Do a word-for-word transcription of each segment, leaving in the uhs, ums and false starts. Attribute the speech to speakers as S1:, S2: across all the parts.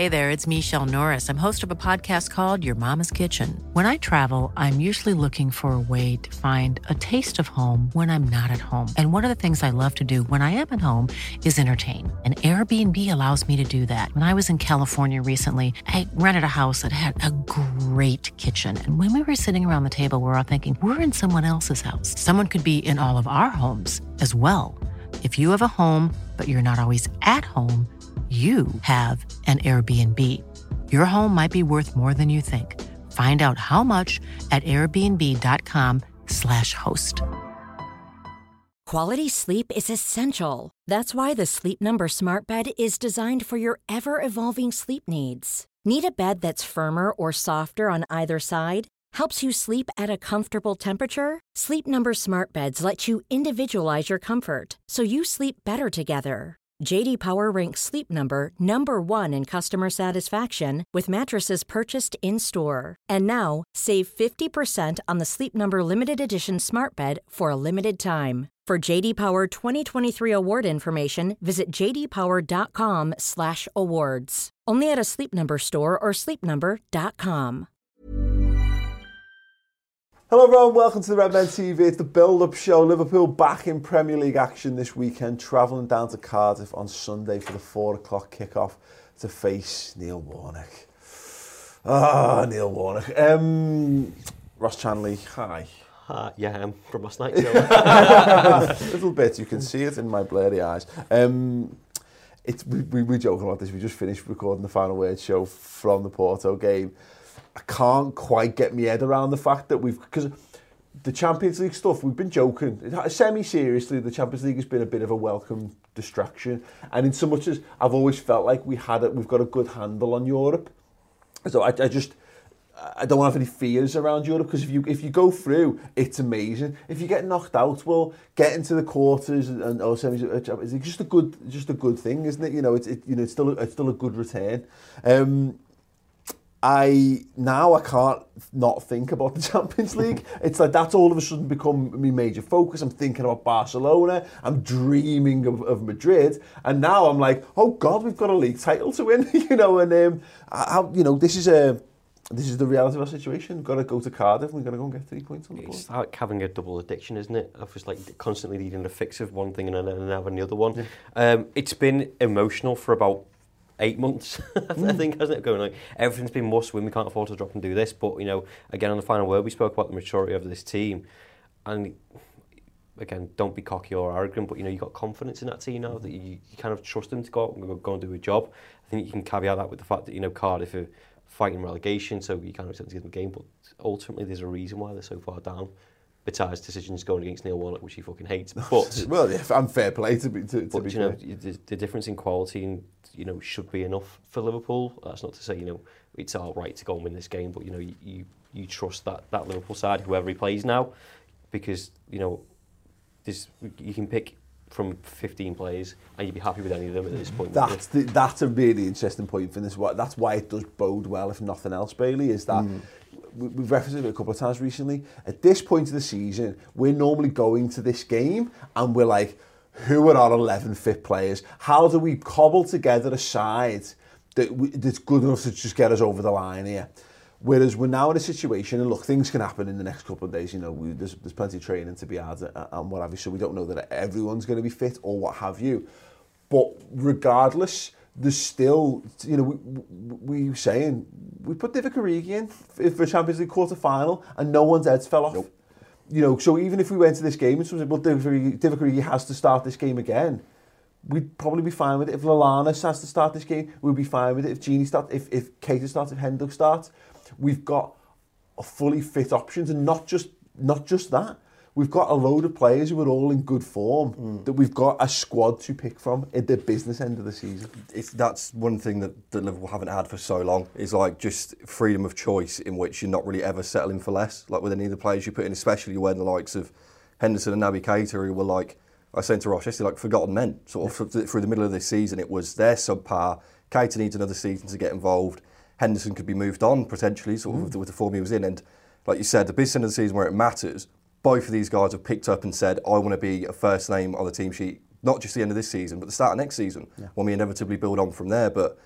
S1: Hey there, it's Michelle Norris. I'm host of a podcast called Your Mama's Kitchen. When I travel, I'm usually looking for a way to find a taste of home when I'm not at home. And one of the things I love to do when I am at home is entertain. And Airbnb allows me to do that. When I was in California recently, I rented a house that had a great kitchen. And when we were sitting around the table, we were all thinking, we're in someone else's house. Someone could be in all of our homes as well. If you have a home, but you're not always at home, you have an Airbnb. Your home might be worth more than you think. Find out how much at airbnb.com slash host.
S2: Quality sleep is essential. That's why the Sleep Number Smart Bed is designed for your ever-evolving sleep needs. Need a bed that's firmer or softer on either side? Helps you sleep at a comfortable temperature? Sleep Number Smart Beds let you individualize your comfort so you sleep better together. J D Power ranks Sleep Number number one in customer satisfaction with mattresses purchased in-store. And now, save fifty percent on the Sleep Number Limited Edition Smart Bed for a limited time. For J D Power twenty twenty-three award information, visit jdpower.com slash awards. Only at a Sleep Number store or sleep number dot com.
S3: Hello everyone, welcome to the Red Men T V. It's the build-up show. Liverpool back in Premier League action this weekend, travelling down to Cardiff on Sunday for the four o'clock kickoff to face Neil Warnock. Ah, Neil Warnock. Um, Ross Chanley, hi.
S4: Uh, yeah, um, from last night. So.
S3: A little bit, you can see it in my blurry eyes. Um, it's, we, we were joking about this, we just finished recording the Final Word show from the Porto game. I can't quite get my head around the fact that we've, because the Champions League stuff, we've been joking, semi-seriously, the Champions League has been a bit of a welcome distraction. And in so much as I've always felt like we had it, we've got a good handle on Europe. So I, I just, I don't have any fears around Europe, because if you if you go through, it's amazing. If you get knocked out, well, get into the quarters and, and or semis, it's just a good, just a good thing, isn't it? You know, it's it, you know, it's still a, it's still a good return. Um, I now I can't not think about the Champions League. It's like that's all of a sudden become my major focus. I'm thinking about Barcelona. I'm dreaming of, of Madrid, and now I'm like, oh God, we've got a league title to win. You know, and um, I, you know, this is a this is the reality of our situation. We've got to go to Cardiff. We've got to go and get three points on the board.
S4: It's like having a double addiction, isn't it? Of just like constantly needing a fix of one thing and then having the other one. Yeah. Um, it's been emotional for about eight months, I think, hasn't it? Going like everything's been must win. We can't afford to drop and do this. But you know, again, on the Final Word, we spoke about the maturity of this team, and again, don't be cocky or arrogant. But you know, you got confidence in that team now that you, you kind of trust them to go out and go, go and do a job. I think you can caveat that with the fact that you know Cardiff are fighting relegation, so you can't expect to give them a game. But ultimately, there's a reason why they're so far down. Besides decisions going against Neil Warnock, which he fucking hates. But
S3: well, yeah, I'm fair play to be to, to
S4: but,
S3: be
S4: you know,
S3: fair.
S4: the, the difference in quality and you know should be enough for Liverpool. That's not to say you know it's all right to go and win this game, but you know you you, you trust that that Liverpool side, whoever he plays now, because you know there's you can pick from fifteen players and you'd be happy with any of them at this point.
S3: That's the, that's a really interesting point for this. That's why it does bode well, if nothing else, Bailey, is that. Mm. We've referenced it a couple of times recently. At this point of the season, we're normally going to this game and we're like, who are our eleven fit players? How do we cobble together a side that we, that's good enough to just get us over the line here? Whereas we're now in a situation, and look, things can happen in the next couple of days. You know, we, there's, there's plenty of training to be had and what have you, so we don't know that everyone's going to be fit or what have you. But regardless, there's still, you know, we, we were saying, we put Divock Origi in for Champions League quarter final and no one's heads fell off. Nope. You know, so even if we went to this game and someone said, well, Divock Origi has to start this game again, we'd probably be fine with it. If Lallana has to start this game, we'd be fine with it. If Gini starts, if, if Keita starts, if Hendrick starts, we've got a fully fit options, and not just not just that. We've got a load of players who are all in good form, mm. that we've got a squad to pick from at the business end of the season.
S5: It's, that's one thing that, that Liverpool haven't had for so long, is like just freedom of choice in which you're not really ever settling for less. Like with any of the players you put in, especially when the likes of Henderson and Naby Keita, who were like, I said to Ross yesterday, like forgotten men. Sort of yeah. through the middle of this season, it was their subpar. Keita needs another season to get involved. Henderson could be moved on potentially, sort of mm. with, the, with the form he was in. And like you said, the business end of the season where it matters, both of these guys have picked up and said, I want to be a first name on the team sheet, not just the end of this season, but the start of next season, yeah. when we inevitably build on from there. But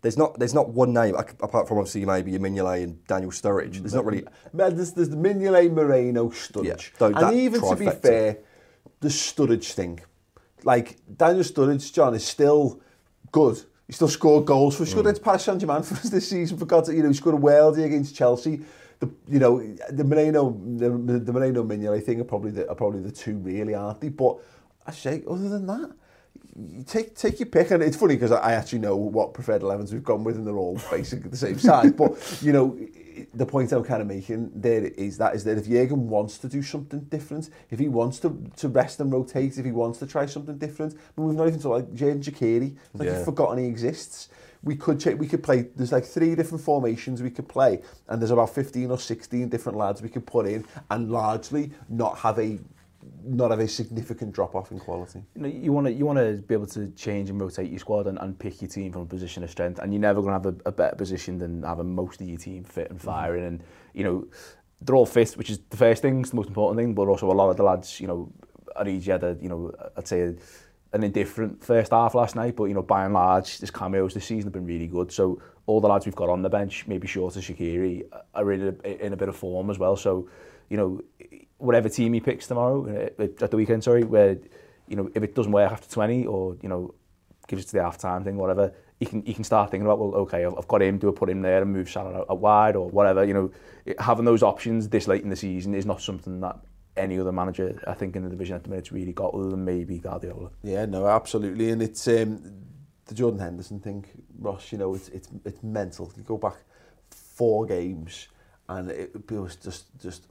S5: there's not there's not one name apart from obviously maybe Mignolet and Daniel Sturridge. There's not really.
S3: There's, there's the Mignolet, Moreno, Sturridge,
S5: Yeah, though
S3: and even to be
S5: trifecta.
S3: fair, the Sturridge thing, like Daniel Sturridge, John, is still good. He still scored goals for. He scored against Paris Saint-Germain for us this season. For God's sake, you know, he scored a worldie against Chelsea. The, you know, the Moreno, the, the Moreno Mignolet thing are probably the are probably the two really, aren't they? But I say, other than that, you take take your pick. And it's funny because I actually know what preferred elevens we've gone with, and they're all basically the same size. But you know, the point I'm kind of making there is that is that if Jurgen wants to do something different, if he wants to to rest and rotate, if he wants to try something different, I mean, we've not even talked like Xherdan Shaqiri, like
S5: Yeah.
S3: you've forgotten he exists. We could check, we could play, there's like three different formations we could play, and there's about fifteen or sixteen different lads we could put in and largely not have a not have a significant drop off in quality.
S6: You know, you want to you want to be able to change and rotate your squad and, and pick your team from a position of strength, and you're never going to have a, a better position than having most of your team fit and firing. Mm-hmm. And you know, they're all fit, which is the first thing, it's the most important thing. But also a lot of the lads, you know, Origi had a, you know, I'd say a, an indifferent first half last night, but you know, by and large, his cameos this season have been really good. So all the lads we've got on the bench, maybe short of Shaqiri, are in a, in a bit of form as well. So, you know, whatever team he picks tomorrow at the weekend, sorry, where you know, if it doesn't work after twenty, or you know, gives it to the half time thing, whatever, he can he can start thinking about, well, okay, I've got him, do I put him there and move Salah out, out wide or whatever. You know, having those options this late in the season is not something that any other manager, I think, in the division at the minute's really got, other than maybe Guardiola.
S3: Yeah, no, absolutely, and it's um, the Jordan Henderson thing, Ross. You know, it's it's it's mental. You go back four games, and it, it was just just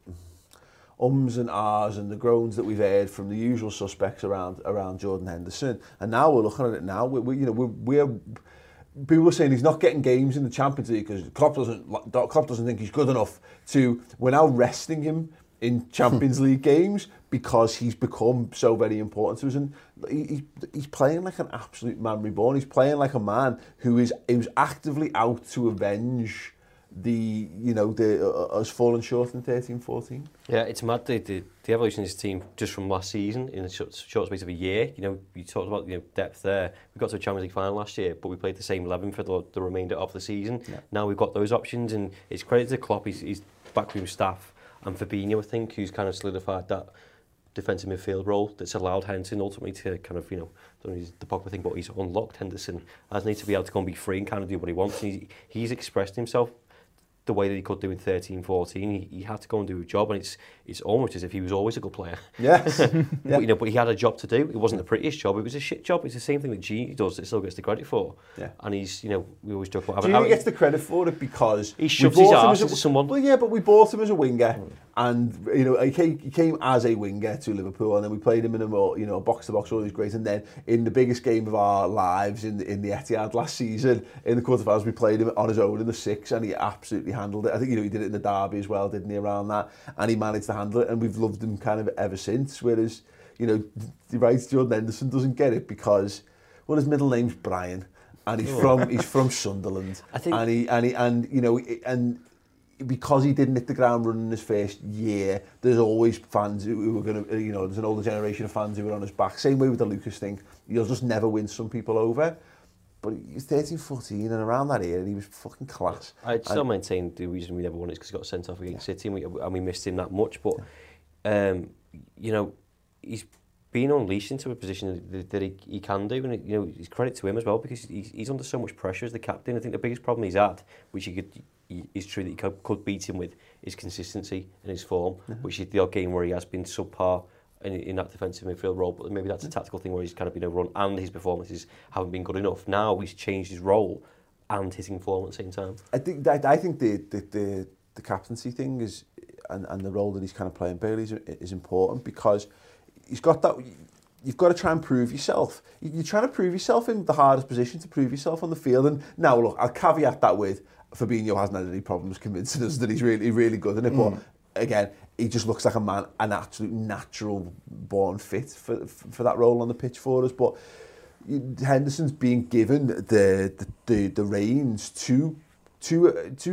S3: ums and ahs and the groans that we've heard from the usual suspects around around Jordan Henderson, and now we're looking at it now. We, we you know we're. we're People were saying he's not getting games in the Champions League because Klopp doesn't Klopp doesn't think he's good enough to. We're now resting him in Champions League games because he's become so very important to us, and he, he's playing like an absolute man reborn. He's playing like a man who is who's actively out to avenge the you know the uh, us falling short in thirteen fourteen.
S4: Yeah, it's mad the, the the evolution of this team just from last season in a short, short space of a year. You know, you talked about you know depth there. We got to a Champions League final last year, but we played the same eleven for the, the remainder of the season. Yeah. Now we've got those options, and it's credit to Klopp. He's, he's backroom staff and Fabinho, I think, who's kind of solidified that defensive midfield role that's allowed Henderson ultimately to kind of, you know, I don't know the Pogba thing, but he's unlocked Henderson as need to be able to go and be free and kind of do what he wants. And he's, he's expressed himself the way that he could do in thirteen fourteen. He, he had to go and do a job, and it's it's almost as if he was always a good player.
S3: Yes.
S4: yeah.
S3: But,
S4: you know, but he had a job to do. It wasn't the prettiest job. It was a shit job. It's the same thing that Gini does that still gets the credit for.
S3: Yeah.
S4: And he's, you know, we always joke about having...
S3: Gini gets the credit for it because
S4: he shoves his arse into
S3: a,
S4: someone.
S3: Well, yeah, but we bought him as a winger, mm. and you know, he came, he came as a winger to Liverpool, and then we played him in a more, you know, box to box, always great. And then in the biggest game of our lives in the, in the Etihad last season, in the quarterfinals, we played him on his own in the six, and he absolutely handled it. I think you know he did it in the derby as well, didn't he? Around that, and he managed to handle it, and we've loved him kind of ever since. Whereas, you know, right, Jordan Henderson doesn't get it because, well, his middle name's Brian, and he's from he's from Sunderland,
S4: I think,
S3: and he and he and you know and. Because he didn't hit the ground running his first year, there's always fans who, who are going to, you know, there's an older generation of fans who are on his back. Same way with the Lucas thing. You'll just never win some people over. But he's thirteen fourteen, and around that era, he was fucking class.
S4: I'd still
S3: and,
S4: maintain the reason we never won is because he got sent off against yeah. City, and we, and we missed him that much. But, um, you know, he's been unleashed into a position that, that he, he can do, and, you know, it's credit to him as well, because he's, he's under so much pressure as the captain. I think the biggest problem he's had, which he could... is true that he could, could beat him with, his consistency and his form, mm-hmm. which is the odd game where he has been subpar in, in that defensive midfield role, but maybe that's a tactical thing where he's kind of been overrun and his performances haven't been good enough. Now he's changed his role and hitting form at the same time. I
S3: think I, I think the, the, the, the captaincy thing is, and, and the role that he's kind of playing Bailey is, is important, because he's got that... You've got to try and prove yourself. You're trying to prove yourself in the hardest position to prove yourself on the field. And now, look, I'll caveat that with Fabinho hasn't had any problems convincing us that he's really, really good in it. Mm. But again, he just looks like a man, an absolute natural born fit for for that role on the pitch for us. But Henderson's being given the the, the, the reins to to to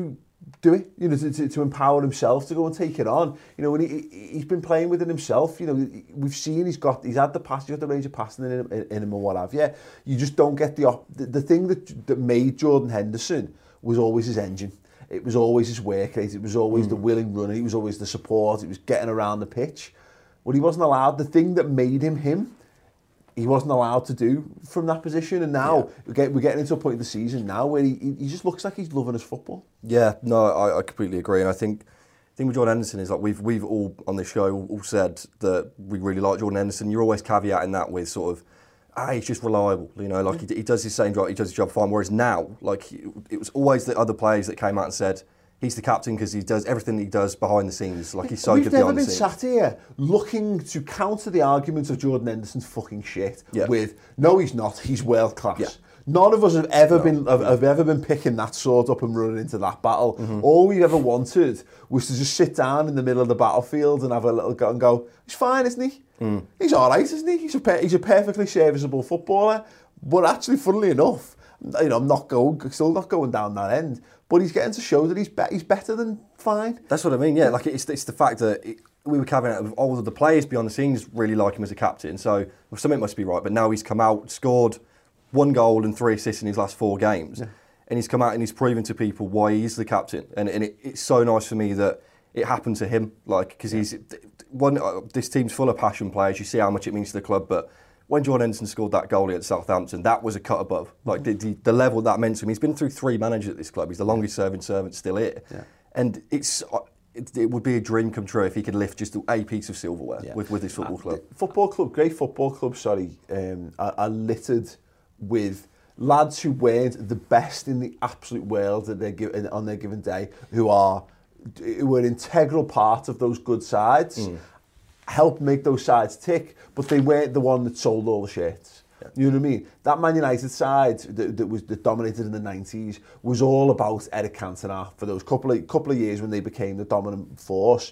S3: do it, you know, to, to, to empower himself to go and take it on. You know, when he, he's been playing within himself, you know, we've seen he's got, he's had the pass, he's got the range of passing in him, in, in him and what have you. You just don't get the, op- the, the thing that, that made Jordan Henderson was always his engine. It was always his work rate, it was always mm. the willing runner, it was always the support, it was getting around the pitch. But he wasn't allowed, the thing that made him him, he wasn't allowed to do from that position, and now yeah. we're, get, we're getting into a point of the season now where he, he just looks like he's loving his football.
S5: Yeah, no, I, I completely agree, and I think the thing with Jordan Henderson is like we've we've all on this show all, all said that we really like Jordan Henderson. You're always caveating that with sort of, ah, he's just reliable, you know, like he, he does his same job, he does his job fine. Whereas now, like it was always the other players that came out and said, he's the captain because he does everything he does behind the scenes. Like he's so
S3: We've
S5: good behind the
S3: scenes. We've never been sat here looking to counter the arguments of Jordan Henderson's fucking shit yeah. with, no, he's not. He's world class. Yeah. None of us have ever no. been have, have ever been picking that sword up and running into that battle. Mm-hmm. All we ever wanted was to just sit down in the middle of the battlefield and have a little go and go, he's fine, isn't he? Mm. He's all right, isn't he? He's a he's a perfectly serviceable footballer. But actually, funnily enough, you know, I'm not going, still not going down that end. But he's getting to show that he's be- he's better than fine.
S5: That's what I mean. Yeah, like it's it's the fact that it, we were caveating with all of the players behind the scenes really like him as a captain. So well, something must be right. But now he's come out, scored one goal and three assists in his last four games, yeah. and he's come out and he's proven to people why he is the captain. And and it, it's so nice for me that it happened to him. Like because yeah. he's one. Uh, this team's full of passion players. You see how much it means to the club, but. When Jordan Henderson scored that goal at Southampton, that was a cut above. Like the, the, the level that meant to him. He's been through three managers at this club. He's the longest serving servant still here. Yeah. And it's it, it would be a dream come true if he could lift just a piece of silverware yeah. with, with his football club.
S3: Uh, football club, great football club, sorry, um, are, are littered with lads who weren't the best in the absolute world that they're given, on their given day, who are who are an integral part of those good sides. Mm. Help make those sides tick, but they weren't the one that sold all the shirts. Yeah. You know what I mean? That Man United side that, that was that dominated in the nineties was all about Eric Cantona for those couple of couple of years when they became the dominant force.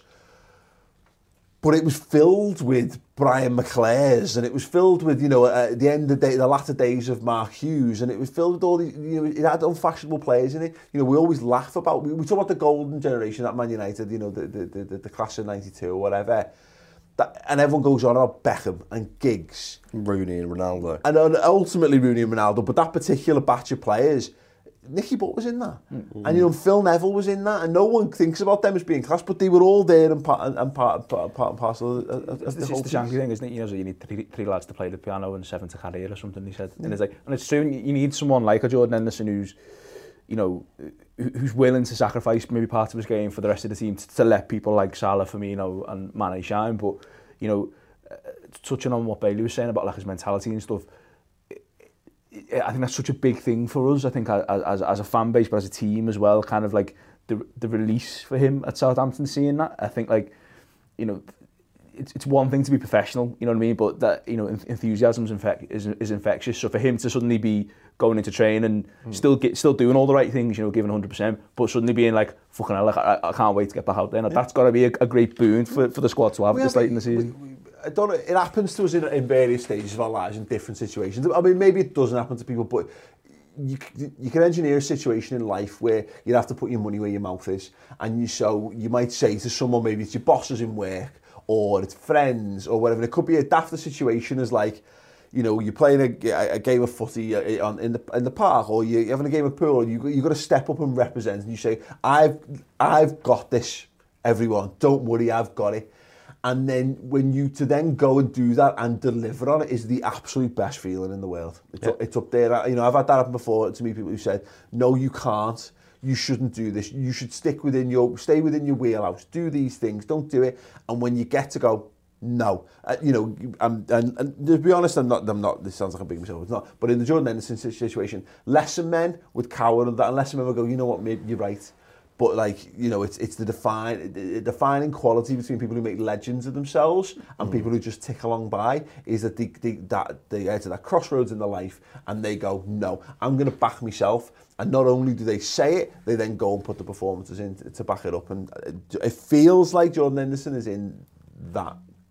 S3: But it was filled with Brian McClares, and it was filled with, you know, uh, the end of the day, the latter days of Mark Hughes, and it was filled with all these, you know, it had unfashionable players in it. You know, we always laugh about, we, we talk about the golden generation at Man United, you know, the the the, the class of ninety-two or whatever. That, and everyone goes on about Beckham and Giggs.
S5: Rooney and Ronaldo.
S3: And ultimately Rooney and Ronaldo, but that particular batch of players, Nicky Butt was in that. Mm-hmm. And, you know, Phil Neville was in that, and no one thinks about them as being class, but they were all there and part and, and, part, part, part and parcel of, of, of the whole
S6: It's the Shankly thing, isn't it? You know, so you need three, three lads to play the piano and seven to carry it or something, he said. Yeah. And it's like, and it's true, you need someone like a Jordan Henderson who's, you know, who's willing to sacrifice maybe part of his game for the rest of the team to, to let people like Salah, Firmino and Mane shine. But, you know, uh, touching on what Bailey was saying about like his mentality and stuff, it, it, I think that's such a big thing for us. I think as, as, as a fan base, but as a team as well, kind of like the the release for him at Southampton, seeing that. I think like, you know, it's it's one thing to be professional, you know what I mean, but that, you know, enthusiasm is, infec- is, is infectious. So for him to suddenly be going into training and mm. still get still doing all the right things, you know, giving one hundred percent, but suddenly being like, fucking hell, like, I, I can't wait to get back out there. Yeah. That's got to be a, a great boon for, for the squad to have we this have, late in the season.
S3: We, we, I don't know, it happens to us in, in various stages of our lives in different situations. I mean, maybe it doesn't happen to people, but you you can engineer a situation in life where you have to put your money where your mouth is, and you so you might say to someone, maybe it's your bosses in work, or it's friends, or whatever. It could be a dafter situation as like, you know, you're playing a, a game of footy on, in the in the park, or you're having a game of pool, and you you got to step up and represent, and you say, I've I've got this, everyone, don't worry, I've got it. And then when you to then go and do that and deliver on it is the absolute best feeling in the world. It's, yeah. up, it's up there. You know, I've had that happen before to me, people who said, no, you can't. You shouldn't do this. You should stick within your, stay within your wheelhouse. Do these things. Don't do it. And when you get to go, no. Uh, you know, I'm, and, and to be honest, I'm not, I'm not, this sounds like I'm being myself, it's not. But in the Jordan Henderson situation, lesser men would cower and that, and lesser men would go, you know what, maybe you're right. But like, you know, it's it's the define the defining quality between people who make legends of themselves and mm. people who just tick along by is that they, they that they get to that crossroads in their life and they go, no, I'm going to back myself. And not only do they say it, they then go and put the performances in to, to back it up. And it feels like Jordan Henderson is in that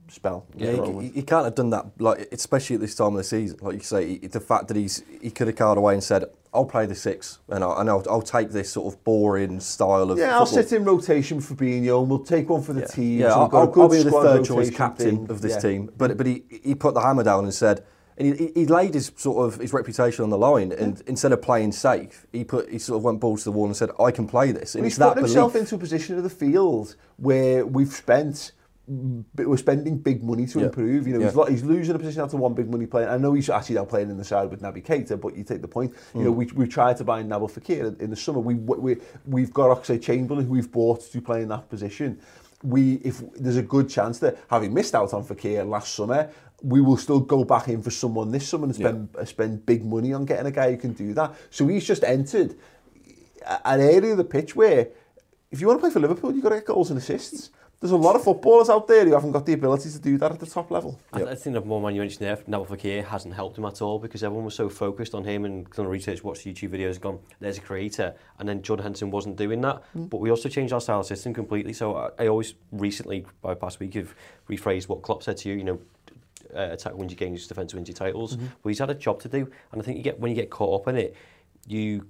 S3: spell.
S5: Yeah, he, he can't have done that, like especially at this time of the season. Like you say, he, the fact that he's he could have carved away and said, "I'll play the six, and, I, and I'll, I'll take this sort of boring style of."
S3: Yeah,
S5: football.
S3: I'll sit in rotation for Fabinho, and we'll take one for the
S5: yeah.
S3: team.
S5: Yeah,
S3: so
S5: I'll, I'll, I'll be the third choice captain
S3: thing.
S5: of this
S3: yeah.
S5: team. But but he he put the hammer down and said. And he, he laid his sort of his reputation on the line, and yeah. instead of playing safe, he put he sort of went balls to the wall and said, "I can play this." And
S3: well,
S5: he's
S3: he's put himself
S5: belief.
S3: into a position of the field where we've spent, we're spending big money to
S5: yeah.
S3: improve. You know,
S5: yeah.
S3: he's, he's losing a position out to one big money player. I know he's actually now playing in the side with Naby Keita, but you take the point. Mm. You know, we we tried to buy Nabil Fekir in the summer. We we we've got Oxlade-Chamberlain, who we've bought to play in that position. We if there's a good chance that having missed out on Fekir last summer, we will still go back in for someone this summer and spend yeah. spend big money on getting a guy who can do that. So he's just entered an area of the pitch where, if you want to play for Liverpool, you've got to get goals and assists. There's a lot of footballers out there who haven't got the ability to do that at the top level.
S4: I, yep. I think the more man you mentioned there, Nabil Fekir hasn't helped him at all because everyone was so focused on him and done research, watched YouTube videos, and gone, there's a creator. And then Jordan Henderson wasn't doing that. Mm. But we also changed our style system completely. So I, I always recently, by past week, have rephrased what Klopp said to you, you know, uh, attack wins your games, defence wins your titles. Mm-hmm. But he's had a job to do. And I think you get when you get caught up in it, you...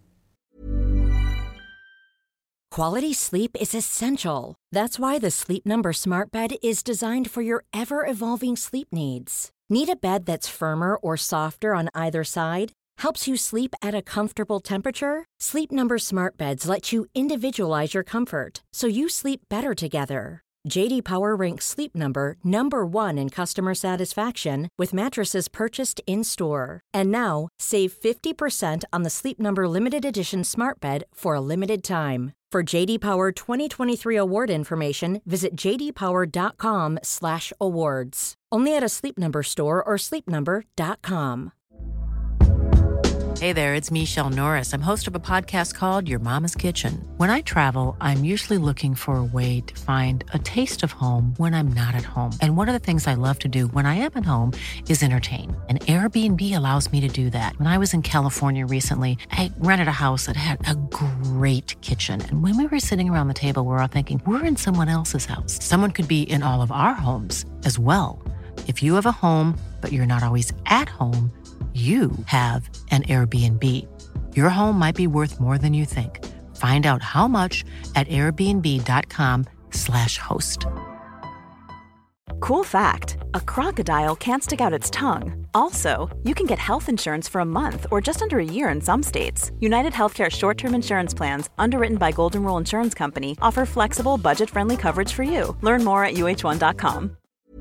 S2: Quality sleep is essential. That's why the Sleep Number Smart Bed is designed for your ever-evolving sleep needs. Need a bed that's firmer or softer on either side? Helps you sleep at a comfortable temperature? Sleep Number Smart Beds let you individualize your comfort, so you sleep better together. J D Power ranks Sleep Number number one in customer satisfaction with mattresses purchased in-store. And now, save fifty percent on the Sleep Number Limited Edition Smart Bed for a limited time. For J D Power twenty twenty-three award information, visit j d power dot com slash awards. Only at a Sleep Number store or sleep number dot com.
S1: Hey there, it's Michelle Norris. I'm host of a podcast called Your Mama's Kitchen. When I travel, I'm usually looking for a way to find a taste of home when I'm not at home. And one of the things I love to do when I am at home is entertain. And Airbnb allows me to do that. When I was in California recently, I rented a house that had a great kitchen. And when we were sitting around the table, we were all thinking, we're in someone else's house. Someone could be in all of our homes as well. If you have a home, but you're not always at home, you have an Airbnb. Your home might be worth more than you think. Find out how much at airbnb.com slash host.
S7: Cool fact, a crocodile can't stick out its tongue. Also, you can get health insurance for a month or just under a year in some states. United Healthcare short-term insurance plans, underwritten by Golden Rule Insurance Company, offer flexible, budget-friendly coverage for you. Learn more at u h one dot com.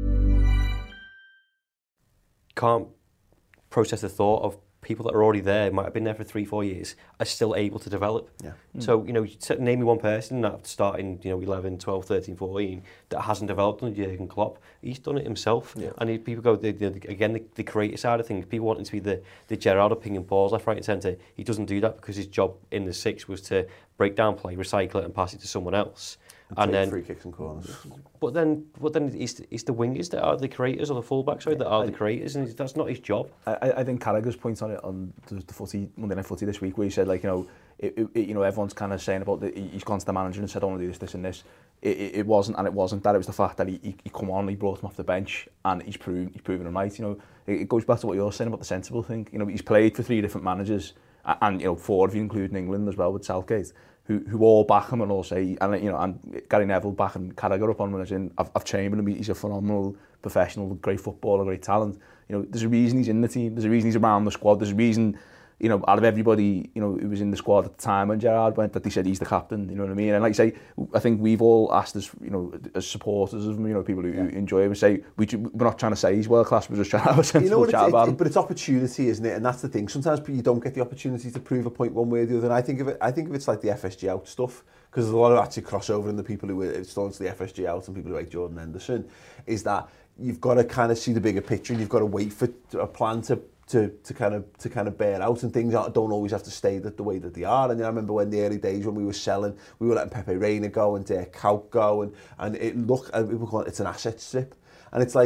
S4: Can't process the thought of people that are already there, might have been there for three, four years, are still able to develop.
S3: Yeah.
S4: Mm. So, you know, name me one person that starting, you know, eleven, twelve, thirteen, fourteen, that hasn't developed under Jurgen Klopp. He's done it himself. Yeah. And he, people go, the, the, again, the, the creative side of things, people wanting to be the, the Gerrard of pinging balls left, right and centre. He doesn't do that because his job in the six was to break down play, recycle it and pass it to someone else.
S3: And,
S4: and then
S3: free kicks and corners.
S4: But then, but then it's, it's the wingers that are the creators, or the fullbacks, sorry, that are I, the creators, and that's not his job.
S6: I, I think Carragher's point on it on the, the footy, Monday Night Footy this week, where he said, like, you know, it, it, you know, everyone's kind of saying about that he's gone to the manager and said, I want to do this, this, and this. It, it, it wasn't, and it wasn't that. It was the fact that he, he, he come on, he brought him off the bench, and he's proven, he's proven him right. You know, it, it goes back to what you're saying about the sensible thing. You know, he's played for three different managers, and, and you know, four of you, including England as well, with Southgate. Who, who all back him and all say, and you know, and Gary Neville back and Carragher up on him and saying, I've, I've Chamberlain, he's a phenomenal professional, great footballer, great talent. You know, there's a reason he's in the team, there's a reason he's around the squad, there's a reason, you know, out of everybody, you know, who was in the squad at the time when Gerrard went, that they said he's the captain, you know what I mean? And like I say, I think we've all asked as, you know, as supporters of him, you know, people who yeah. enjoy him, and say, we, we're not trying to say he's world class, we're just trying to have a sensible you know chat
S3: it's,
S6: about
S3: it,
S6: him.
S3: But it's opportunity, isn't it? And that's the thing. Sometimes you don't get the opportunity to prove a point one way or the other. And I think of it, I think of it's like the F S G out stuff. Because there's a lot of actually crossover in the people who are still into the F S G out and people who like Jordan Henderson, is that you've got to kind of see the bigger picture and you've got to wait for a plan to to to kind of to kind of bear out, and things don't always have to stay the, the way that they are. And I remember when the early days when we were selling, we were letting Pepe Reina go and Dirk Kuyt go, and and it looked, people call it, it's an asset strip, and it's like,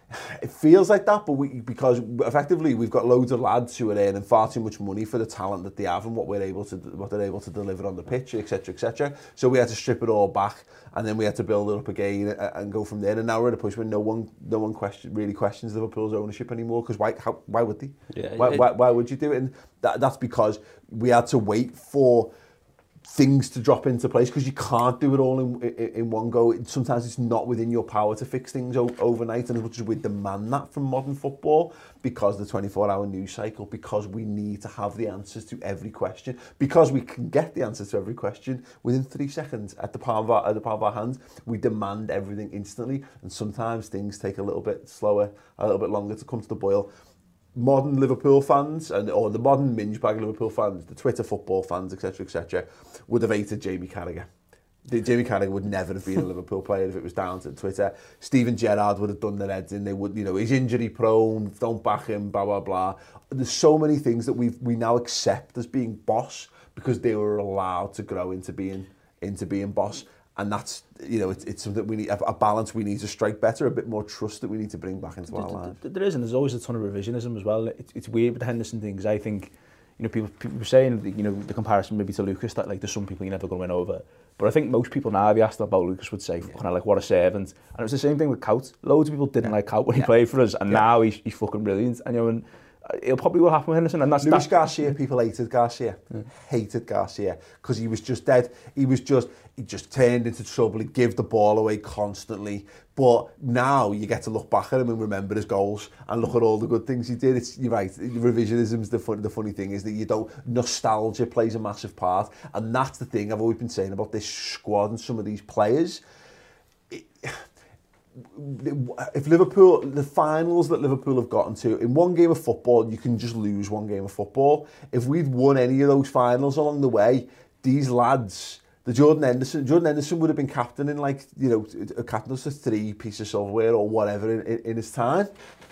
S3: It feels like that, but we, because effectively we've got loads of lads who are earning far too much money for the talent that they have and what we're able to what they're able to deliver on the pitch, et cetera, et cetera. So we had to strip it all back, and then we had to build it up again and, and go from there. And now we're at a point where no one, no one question really questions Liverpool's ownership anymore. Because why? How, why would they?
S4: Yeah,
S3: why,
S4: it,
S3: why, why would you do it? And that, that's because we had to wait for things to drop into place, because you can't do it all in, in in one go. Sometimes it's not within your power to fix things o- overnight, and as much as we demand that from modern football, because the twenty-four hour news cycle, because we need to have the answers to every question, because we can get the answers to every question within three seconds at the palm of our, at the palm of our hands, we demand everything instantly, and sometimes things take a little bit slower, a little bit longer to come to the boil. Modern Liverpool fans, and or the modern minge bag Liverpool fans, the Twitter football fans, et cetera, et cetera, would have hated Jamie Carragher. The, Jamie Carragher would never have been a Liverpool player if it was down to Twitter. Steven Gerrard would have done their heads in. They would, you know, he's injury prone, don't back him, blah blah blah. There's so many things that we we now accept as being boss because they were allowed to grow into being into being boss. And that's, you know, it's, it's something we need, a balance we need to strike better, a bit more trust that we need to bring back into our lives.
S6: There is, and there's always a ton of revisionism as well. It's, it's weird with the Henderson things. I think, you know, people, people were saying, you know, the comparison maybe to Lucas, that like there's some people you're never going to win over. But I think most people now, if you asked them about Lucas, would say, yeah. fucking like, what a servant. And it was the same thing with Kaut. Loads of people didn't yeah. like Kaut when yeah. he played for us, and yeah. now he's, he's fucking brilliant. And, you know, and it'll probably will happen with Henderson, and that's
S3: Luis
S6: that.
S3: Garcia, people hated Garcia, yeah. hated Garcia, because he was just dead. He was just, he just turned into trouble. He'd give the ball away constantly. But now you get to look back at him and remember his goals and look at all the good things he did. It's, you're right, revisionism's the fun, the funny thing is that you don't, nostalgia plays a massive part, and that's the thing I've always been saying about this squad and some of these players. It, if Liverpool, the finals that Liverpool have gotten to, in one game of football, you can just lose one game of football. If we'd won any of those finals along the way, these lads, the Jordan Henderson, Jordan Henderson would have been captain in like, you know, a captain of three pieces of silverware or whatever in, in, in his time.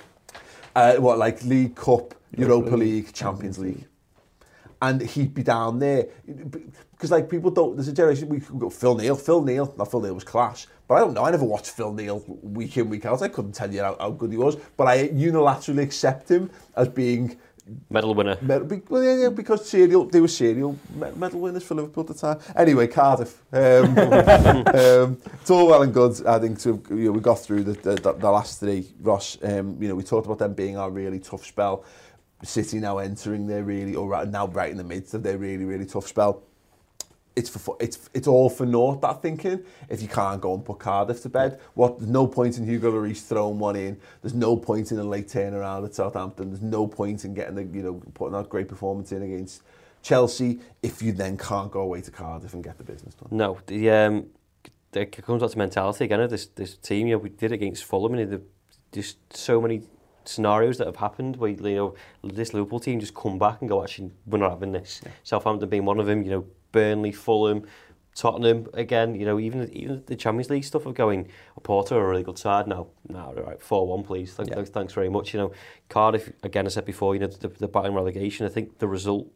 S3: Uh, what, like League Cup, Europa League, Champions League. And he'd be down there. Because like people don't, there's a generation, we could go, Phil Neal, Phil Neal, now Phil Neal was class. But I don't know, I never watched Phil Neal week in, week out. I couldn't tell you how, how good he was. But I unilaterally accept him as being...
S4: Medal winner.
S3: Medal, well, yeah, yeah, because serial, they were serial medal winners for Liverpool at the time. Anyway, Cardiff. Um, um, it's all well and good, I think, to, you know, we got through the, the, the last three. Ross, um, you know, we talked about them being our really tough spell. City now entering their really, or now right in the midst of their really, really tough spell. It's for it's it's all for naught, that thinking. If you can't go and put Cardiff to bed, what? There's no point in Hugo Lloris throwing one in. There's no point in a late turnaround at Southampton. There's no point in getting the, you know, putting that great performance in against Chelsea if you then can't go away to Cardiff and get the business done. No,
S4: the um, it comes back to mentality again of this this team. You know, we did it against Fulham, and the, just so many scenarios that have happened where, you know, this Liverpool team just come back and go, actually, we're not having this. Yeah. Southampton being one of them, you know, Burnley, Fulham, Tottenham, again, you know, even even the Champions League stuff of going, Porto are a really good side now. No, all right, four one, please. Thanks, yeah. thanks very much. You know, Cardiff, again, I said before, you know, the, the battling relegation, I think the result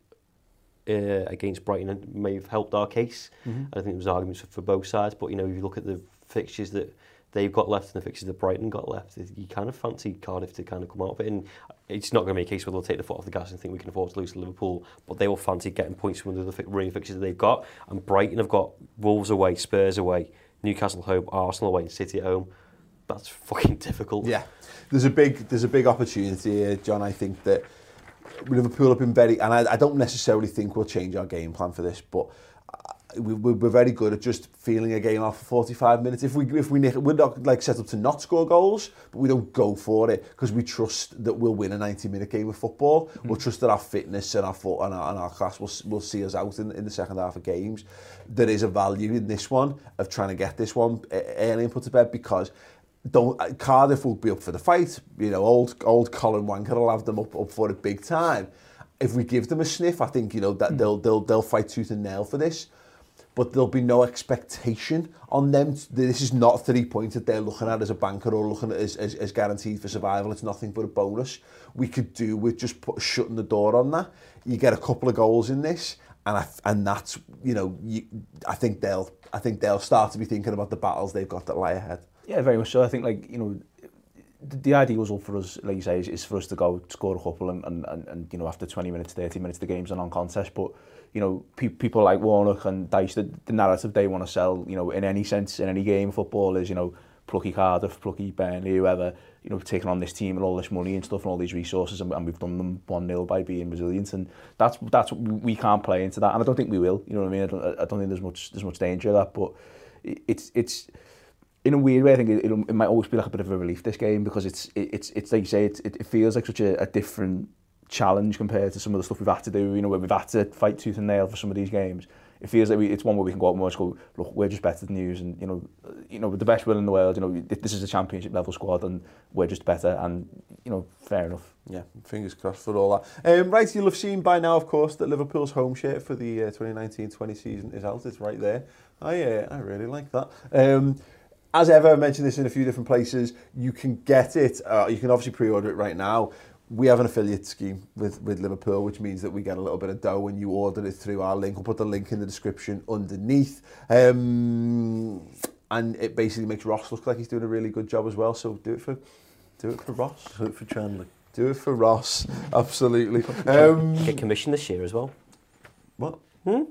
S4: uh, against Brighton may have helped our case. Mm-hmm. I think there was arguments for both sides, but, you know, if you look at the fixtures that they've got left and the fixtures that Brighton got left, you kind of fancy Cardiff to kind of come out of it. And it's not going to be a case where they'll take the foot off the gas and think we can afford to lose to Liverpool, but they will fancy getting points from the running fixtures that they've got. And Brighton have got Wolves away, Spurs away, Newcastle home, Arsenal away, and City at home. That's fucking difficult.
S3: Yeah, there's a big there's a big opportunity here, John. I think that Liverpool have been very, and I, I don't necessarily think we'll change our game plan for this, but we, we're very good at just feeling a game off for forty-five minutes. If we if we we're not like set up to not score goals, but we don't go for it because we trust that we'll win a ninety minute game of football. Mm-hmm. We'll trust that our fitness and our foot and our, and our class will will see us out in, in the second half of games. There is a value in this one of trying to get this one early and put to bed, because don't Cardiff will be up for the fight. You know, old old Colin Wanker will have them up up for it big time. If we give them a sniff, I think, you know, that mm-hmm. they'll they'll they'll fight tooth and nail for this. But there'll be no expectation on them. This is not a three point that they're looking at as a banker or looking at as, as, as guaranteed for survival. It's nothing but a bonus. We could do with just put, shutting the door on that. You get a couple of goals in this, and I, and that's, you know, you, I think they'll I think they'll start to be thinking about the battles they've got that lie ahead.
S6: Yeah, very much so. I think, like, you know, the, the ideal result for us, like you say, is, is for us to go score a couple and, and, and, and you know, after twenty minutes, thirty minutes, the game's a non-contest. But, you know, pe people like Warnock and Dyche, the, the narrative they want to sell, you know, in any sense, in any game of football is, you know, plucky Cardiff, plucky Burnley, whoever, you know, taking on this team and all this money and stuff and all these resources, and, and we've done them one nil by being resilient, and that's that's we can't play into that, and I don't think we will. You know what I mean? I don't, I don't think there's much there's much danger of that, but it's it's in a weird way. I think it, it, it might always be like a bit of a relief, this game, because it's it, it's it's like you say, it it feels like such a, a different challenge compared to some of the stuff we've had to do. You know, where we've had to fight tooth and nail for some of these games. It feels like we, it's one where we can go out and go, look, we're just better than you, and you know, you know, with the best will in the world, you know, this is a championship level squad, and we're just better, and you know, fair enough.
S3: Yeah, fingers crossed for all that. Um, right, you'll have seen by now, of course, that Liverpool's home shirt for the uh, twenty nineteen twenty season is out. It's right there. I uh, I really like that. Um, as ever, I mentioned this in a few different places. You can get it. Uh, you can obviously pre-order it right now. We have an affiliate scheme with, with Liverpool, which means that we get a little bit of dough when you order it through our link. We'll put the link in the description underneath. Um, and it basically makes Ross look like he's doing a really good job as well. So do it for do it for Ross.
S5: Do it for Chandler.
S3: Do it for Ross. Absolutely. Um,
S4: Get commission this year as well.
S3: What?
S4: Hmm?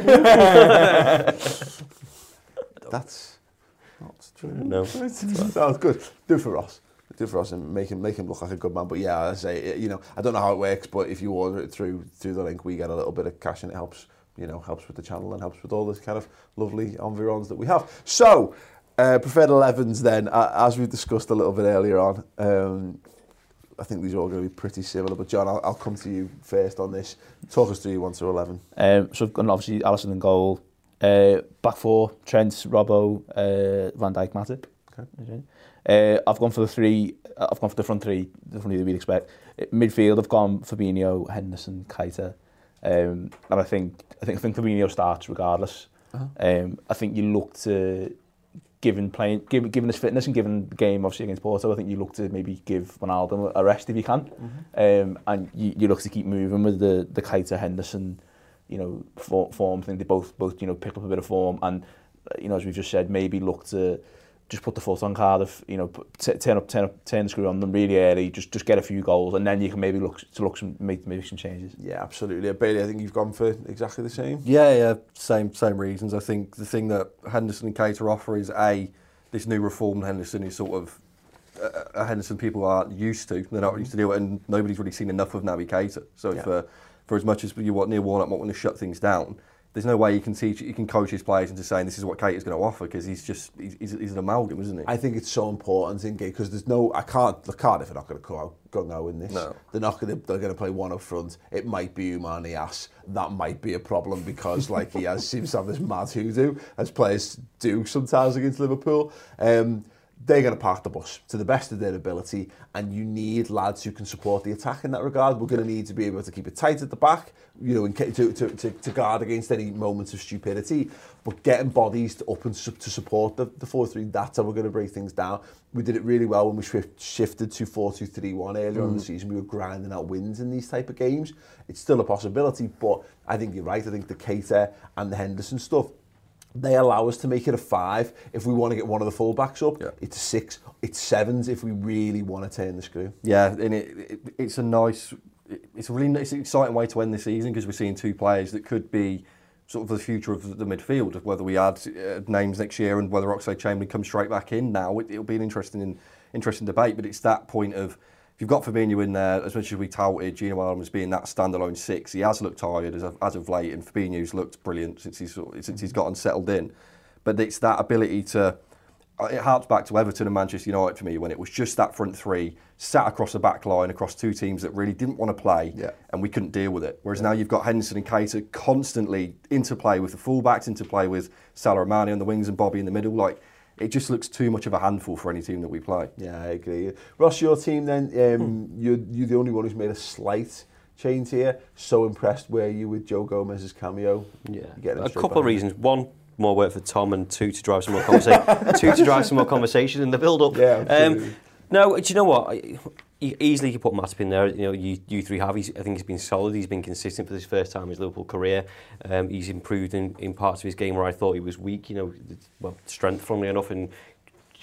S3: That's not true.
S4: No.
S3: Sounds good. Do it for Ross. Do it for us and make him make him look like a good man. But yeah, I say, you know, I don't know how it works, but if you order it through through the link, we get a little bit of cash, and it helps, you know, helps with the channel and helps with all this kind of lovely environs that we have. So, uh, preferred elevens then, uh, as we discussed a little bit earlier on. Um, I think these are all going to be pretty similar. But John, I'll, I'll come to you first on this. Talk us through your one to eleven.
S6: Um, so I've got obviously Alisson in goal, uh, back four, Trent, Robbo, uh, Van Dijk, Matip. Okay. Uh, I've gone for the three. I've gone for the front three, the front three that we'd expect. Midfield, I've gone Fabinho, Henderson, Keita, um, and I think I think I think Fabinho starts regardless. Uh-huh. um, I think you look to, given playing, given given his fitness and given the game obviously against Porto, I think you look to maybe give Ronaldo a rest if you can, mm-hmm. um, and you, you look to keep moving with the the Keita, Henderson, you know, form. I think they both both you know pick up a bit of form, and you know, as we've just said, maybe look to just put the foot on Cardiff, you know, t turn up, turn up, turn the screw on them really early. Just, just get a few goals, and then you can maybe look to look some, make maybe some changes.
S3: Yeah, absolutely. Bailey, I think you've gone for exactly the same.
S5: Yeah, yeah, same, same reasons. I think the thing that Henderson and Keita offer is a this new reformed Henderson is sort of a, a Henderson people aren't used to. They're not used to deal with, and nobody's really seen enough of Naby Keita. So yeah. for for as much as you want Neil Warnock might want to shut things down, there's no way you can teach, you can coach his players into saying this is what Keita's going to offer, because he's just he's, he's an amalgam, isn't he?
S3: I think it's so important in game because there's no I can't the Cardiff are not going to go out gung ho in this.
S5: No.
S3: They're not going to they're going to play one up front. It might be Oumar Niasse. That might be a problem because like he has seems to have this mad hoodoo as players do sometimes against Liverpool. Um, they're going to park the bus to the best of their ability, and you need lads who can support the attack in that regard. We're going to need to be able to keep it tight at the back, you know, in, to, to, to, to guard against any moments of stupidity, but getting bodies to up and su to support the, the four three, that's how we're going to break things down. We did it really well when we shift, shifted to four two three one earlier mm. on in the season. We were grinding out wins in these type of games. It's still a possibility, but I think you're right. I think the Keita and the Henderson stuff, they allow us to make it a five if we want to get one of the full-backs up. Yeah. It's a six, it's sevens if we really want to turn the screw.
S5: Yeah, and it, it, it's a nice, it's a really it's an exciting way to end the season because we're seeing two players that could be sort of the future of the midfield. Whether we add uh, names next year and whether Oxlade-Chamberlain comes straight back in now, it, it'll be an interesting, interesting debate. But it's that point of, if you've got Fabinho in there, as much as we touted Gino Wijnaldum as being that standalone six, he has looked tired as of, as of late, and Fabinho's looked brilliant since he's since he's gotten settled in. But it's that ability to, it harks back to Everton and Manchester United for me, when it was just that front three sat across the back line across two teams that really didn't want to play, yeah. and we couldn't deal with it. Whereas yeah. now you've got Henderson and Keita constantly interplay with the fullbacks, interplay with Salah and Mane on the wings and Bobby in the middle. Like, it just looks too much of a handful for any team that we play.
S3: Yeah, I agree. Ross, your team then, um, hmm. you're, you're the only one who's made a slight change here. So impressed were you with Joe Gomez's cameo?
S4: Yeah, a couple of reasons. One, more work for Tom, and two, to drive some more conversation. two, to drive some more conversation in the build-up.
S3: Yeah,
S4: um, no, do you know what? I, you easily could put Matip in there. You know, you, you three have. He's, I think he's been solid. He's been consistent for this first time in his Liverpool career. Um, he's improved in, in parts of his game where I thought he was weak. You know, well, strength, funnily enough, and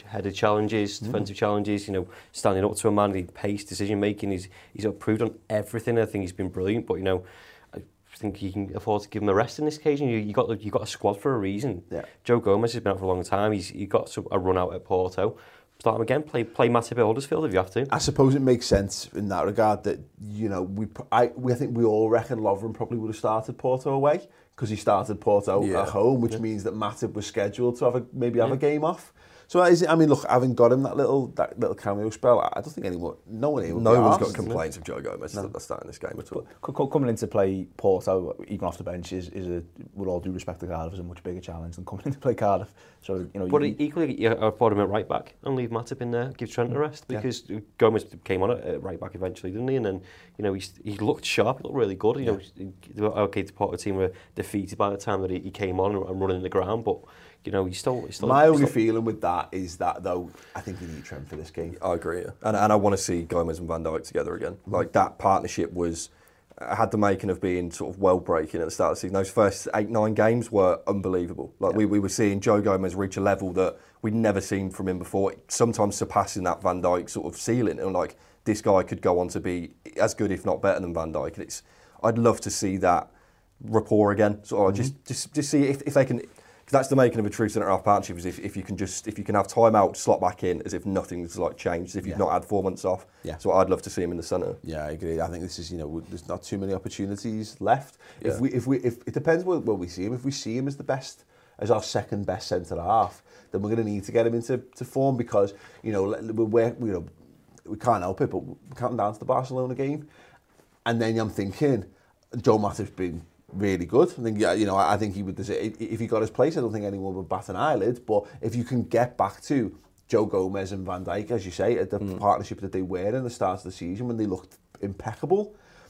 S4: headed challenges,
S3: Mm.
S4: defensive challenges, you know, standing up to a man, the pace, decision making. He's he's improved on everything. I think he's been brilliant. But you know, I think you can afford to give him a rest in this occasion. You you got you got a squad for a reason.
S3: Yeah.
S4: Joe Gomez has been out for a long time. He's he got some, a run out at Porto. Start him again. Play play Matip at Huddersfield if you have to.
S3: I suppose it makes sense in that regard that, you know, we I we I think we all reckon Lovren probably would have started Porto away because he started Porto
S5: Yeah.
S3: at home, which
S4: Yeah.
S3: means that Matip was scheduled to have a, maybe have
S4: Yeah.
S3: a game off. So is it, I mean, look, having got him that little that little cameo spell, I don't think anyone, no one, even
S5: No one's got complaints of Joe Gomez
S3: No.
S5: that's starting this game at all.
S6: C- c- coming in to play Porto, even off the bench, is, is a, with all due respect to Cardiff, is a much bigger challenge than coming in to play Cardiff. So, you know,
S4: But
S6: you,
S4: equally, yeah, I'd put him at right back and leave Matip in there, give Trent a rest
S3: Yeah.
S4: because Gomez came on at right back eventually, didn't he? And then, you know, he he looked sharp, he looked really good. You know, okay, the Porto team were defeated by the time that he, he came on and running in the ground, but you know, he's still. He's still
S3: My
S4: he's
S3: only
S4: still,
S3: feeling with that is that, though, I think you need Trent for this game.
S5: I agree, yeah. and and I want to see Gomez and Van Dijk together again. Like that partnership was had the making of being sort of well breaking at the start of the season. Those first eight nine games were unbelievable. Like
S3: Yeah.
S5: we, we were seeing Joe Gomez reach a level that we'd never seen from him before. Sometimes surpassing that Van Dijk sort of ceiling, and like this guy could go on to be as good, if not better, than Van Dijk. And it's I'd love to see that rapport again. So mm-hmm. just just just see if, if they can. Because that's the making of a true centre half partnership. Is if, if you can just if you can have time out, slot back in as if nothing's like changed. As if you've
S3: Yeah.
S5: not had four months off.
S3: Yeah.
S5: So I'd love to see him in the centre.
S3: Yeah, I agree. I think this is, you know, there's not too many opportunities left.
S5: Yeah.
S3: If we, if we, if it depends where, where we see him. If we see him as the best, as our second best centre half, then we're going to need to get him into to form because, you know, we're, we, you know, we can't help it, but we're counting down to the Barcelona game, and then I'm thinking, Joe Matip's been really good. I think, yeah, you know, I think he would. If, if he got his place, I don't think anyone would bat an eyelid. But if you can get back to Joe Gomez and Van Dijk, as you say, at the mm. partnership that they were in the start of the season when they looked impeccable,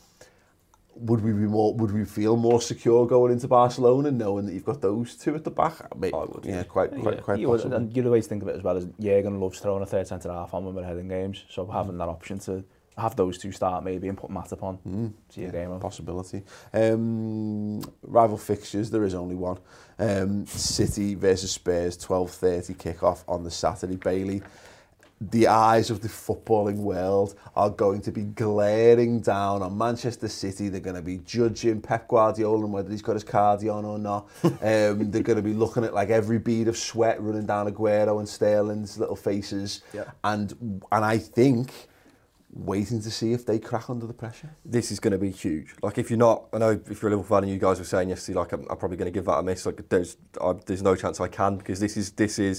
S3: would we be more? Would we feel more secure going into Barcelona, knowing that you've got those two at the back? Maybe, I would. Yeah, quite, quite,
S6: yeah,
S3: quite
S6: you
S3: possible.
S6: would, and you'd always think of it as well as Jurgen loves throwing a third centre half on when we're heading games. So having that option to have those two start maybe and put Matip on, mm. see a
S3: yeah,
S6: game of.
S3: Possibility. Um, rival fixtures, there is only one. Um, City versus Spurs, twelve thirty kick-off on the Saturday. Bailey, the eyes of the footballing world are going to be glaring down on Manchester City. They're going to be judging Pep Guardiola and whether he's got his cardio on or not. um, they're going to be looking at like every bead of sweat running down Aguero and Sterling's little faces. Yeah. And and I think waiting to see if they crack under the pressure.
S5: This is going to be huge. Like if you're not, I know if you're a Liverpool fan and you guys were saying yesterday, like I'm, I'm probably going to give that a miss. Like there's, I, there's no chance I can because this is this is.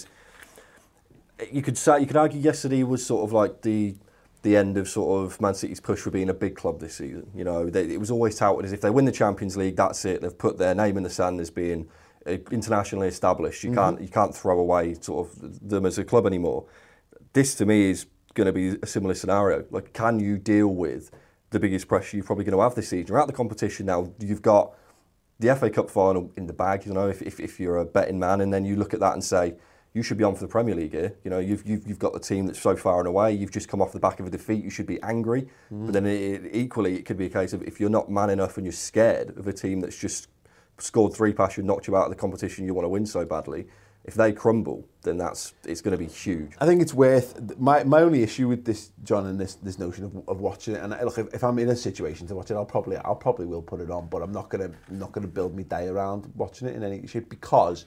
S5: You could say you could argue yesterday was sort of like the the end of sort of Man City's push for being a big club this season. You know, they, it was always touted as if they win the Champions League, that's it. They've put their name in the sand as being internationally established. You mm-hmm. can't you can't throw away sort of them as a club anymore. This to me is going to be a similar scenario. Like, can you deal with the biggest pressure you're probably going to have this season? You're out of the competition now. You've got the F A Cup final in the bag. You know, if if, if you're a betting man, and then you look at that and say, you should be on for the Premier League here. You know, you've you've you've got the team that's so far and away. You've just come off the back of a defeat. You should be angry. Mm. But then it, it, equally, it could be a case of if you're not man enough and you're scared of a team that's just scored three past you, knocked you out of the competition you want to win so badly. If they crumble, then that's it's going to be huge.
S3: I think it's worth my my only issue with this, John, and this this notion of, of watching it. And look, if, if I'm in a situation to watch it, I'll probably I'll probably will put it on, but I'm not gonna I'm not gonna build my day around watching it in any shape because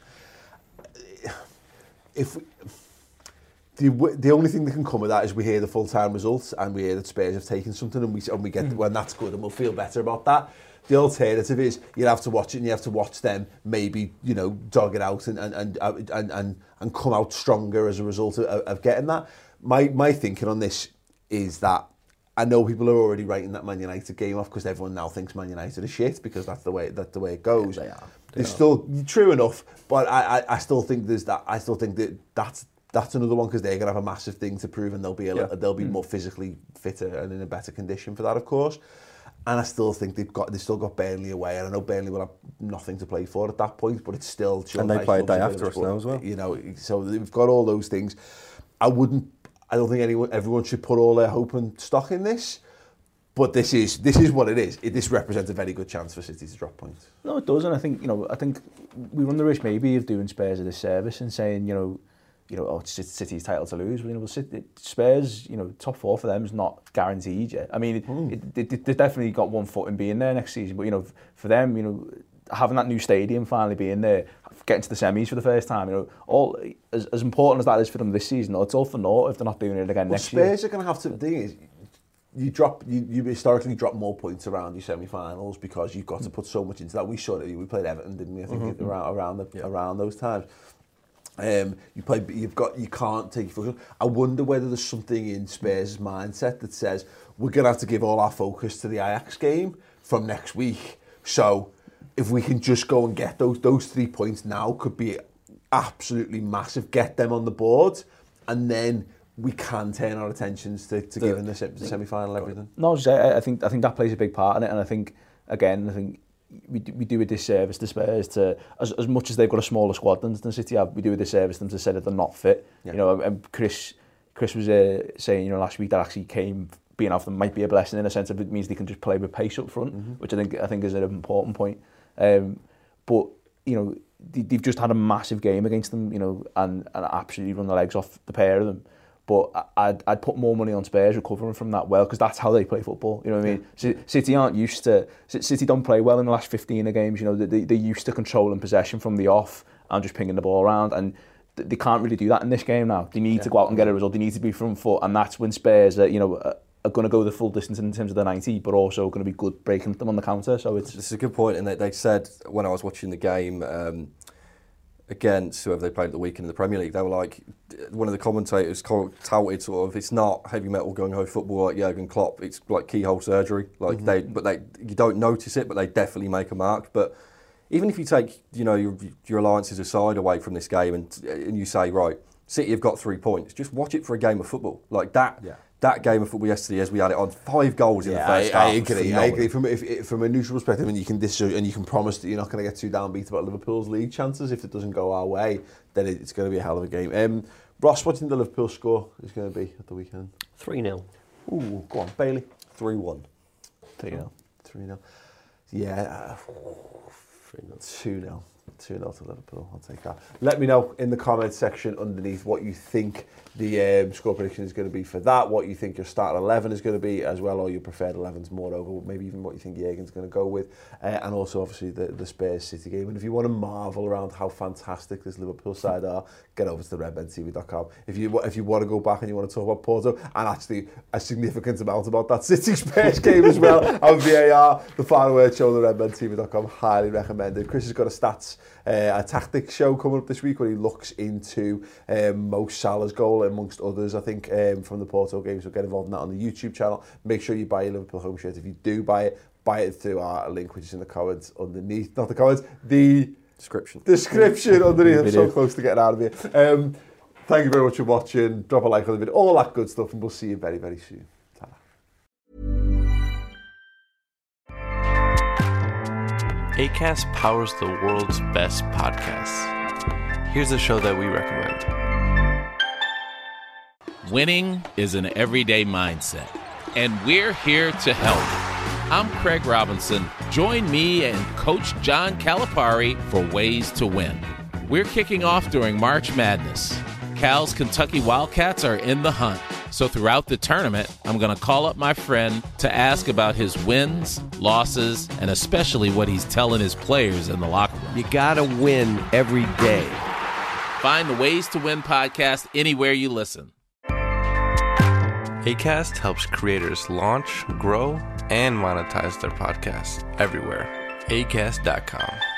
S3: if we, the the only thing that can come of that is we hear the full time results and we hear that Spurs have taken something and we and we get mm. when that's good and we'll feel better about that. The alternative is you have to watch it and you have to watch them maybe, you know, dog it out and and and and and, and come out stronger as a result of, of getting that. My my thinking on this is that I know people are already writing that Man United game off because everyone now thinks Man United is shit because that's the way that's the way it goes.
S6: Yeah, they are.
S3: They it's are. Still true enough, but I, I I still think there's that. I still think that that's. That's another one because they're going to have a massive thing to prove and they'll be a, yeah. they'll be mm. more physically fitter and in a better condition for that, of course. And I still think they've got they've still got Burnley away, and I know Burnley will have nothing to play for at that point, but it's still.
S5: And they play a day after us now as well.
S3: You know, so we've got all those things. I wouldn't. I don't think anyone, everyone should put all their hope and stock in this. But this is this is what it is. It, this represents a very good chance for City to drop points.
S6: No, it does, and I think you know I think we run the risk maybe of doing Spurs a disservice and saying you know. you know, oh, it's City's title to lose. You know, City, Spurs, you know, top four for them is not guaranteed yet. I mean, it, mm. it, it, it, they've definitely got one foot in being there next season. But, you know, for them, you know, having that new stadium finally being there, getting to the semis for the first time, you know, all as, as important as that is for them this season, it's all for naught if they're not doing it again well, next
S3: Spurs
S6: year.
S3: Spurs are going to have to, the thing is, you drop, you, you historically drop more points around your semi-finals because you've got to put so much into that. We saw it, we played Everton, didn't we? I think mm-hmm. around, around, the, yeah. around those times. Um, you play, you've got, you can't take your focus. I wonder whether there's something in Spurs' mindset that says we're going to have to give all our focus to the Ajax game from next week. So if we can just go and get those those three points now, could be absolutely massive. Get them on the board, and then we can turn our attentions to, to the, giving the, the semi-final everything.
S6: No, I, I think I think that plays a big part in it, and I think again, I think. We do, we do a disservice to Spurs to as as much as they've got a smaller squad than, than City have. We do a disservice to them to say that they're not fit. Yeah. You know, and Chris Chris was uh, saying, you know, last week that actually came being off them might be a blessing in a sense of it means they can just play with pace up front, mm-hmm. which I think I think is an important point. Um, but you know, they, they've just had a massive game against them, you know, and and absolutely run the legs off the pair of them. But I'd, I'd put more money on Spurs recovering from that well, because that's how they play football. You know what I mean? Yeah. City aren't used to... City don't play well in the last fifteen of games. You know, they, they're used to controlling possession from the off and just pinging the ball around. And they can't really do that in this game now. They need yeah. to go out and get a result. They need to be front foot. And that's when Spurs are, you know, are, are going to go the full distance in terms of the ninety, but also going to be good breaking them on the counter. So it's...
S5: This is a good point. And they, they said, when I was watching the game... Um, against whoever they played at the weekend in the Premier League, they were like, one of the commentators touted sort of, it's not heavy metal gung-ho football like Jurgen Klopp, it's like keyhole surgery. Like mm-hmm. they, but they, you don't notice it, but they definitely make a mark. But even if you take, you know, your, your alliances aside away from this game and and you say, right, City have got three points, just watch it for a game of football. Like that. Yeah. That game of football yesterday, as we had it on, five goals in yeah, the first I, half. I agree. I agree. From if, if, from a neutral perspective, and you can dis- and you can promise that you're not going to get too downbeat about Liverpool's league chances if it doesn't go our way, then it, it's going to be a hell of a game. Um, Ross, what do you think the Liverpool score is going to be at the weekend?
S4: three nil.
S3: Ooh, go on, Bailey.
S5: three one.
S6: three nil.
S3: three nil. Yeah. two nil. two nil to Liverpool. I'll take that. Let me know in the comments section underneath what you think the um, score prediction is going to be for that, what you think your starting eleven is going to be as well, or your preferred elevens moreover, maybe even what you think Jurgen's going to go with, uh, and also obviously the, the Spurs City game. And if you want to marvel around how fantastic this Liverpool side are, get over to the red men t v dot com. If you if you want to go back and you want to talk about Porto, and actually a significant amount about that City Spurs game as well, and V A R, the final word show on the red men t v dot com, highly recommended. Chris has got a stats, uh, a tactics show coming up this week where he looks into um, Mo Salah's goal amongst others, I think, um, from the Porto game. So get involved in that on the YouTube channel. Make sure you buy your Liverpool home shirt. If you do buy it, buy it through our link, which is in the comments underneath. Not the comments, the
S5: description.
S3: Description underneath. I'm so close to getting out of here. Um, thank you very much for watching. Drop a like on the video, all that good stuff, and we'll see you very, very soon. Ta-da.
S8: Acast powers the world's best podcasts. Here's a show that we recommend.
S9: Winning is an everyday mindset, and we're here to help. I'm Craig Robinson. Join me and Coach John Calipari for Ways to Win. We're kicking off during March Madness. Cal's Kentucky Wildcats are in the hunt. So throughout the tournament, I'm going to call up my friend to ask about his wins, losses, and especially what he's telling his players in the locker room.
S10: You got to win every day.
S9: Find the Ways to Win podcast anywhere you listen.
S8: Acast helps creators launch, grow, and monetize their podcasts everywhere. acast dot com.